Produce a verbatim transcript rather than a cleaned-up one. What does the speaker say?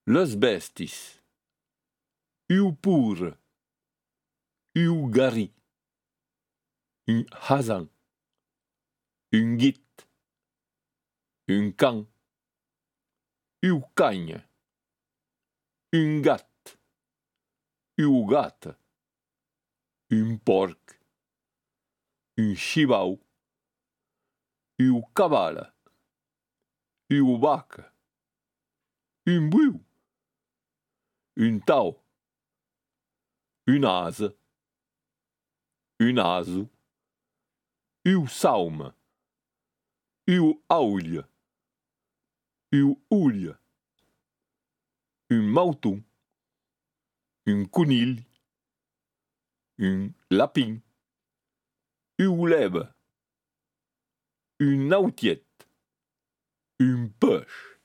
Les bestis. U pour. U gari. Un hazan. Un git. Un can. U cagne. Un gat. U gata. Un porc. Un chibau. U cabala. U vaca. Un buiu. Un tau. Un asa. Un aso. U sauma. U aulha. U ulha. Un mautum. Un conill. Un lapin. U leva. Un autiet. Un peixe.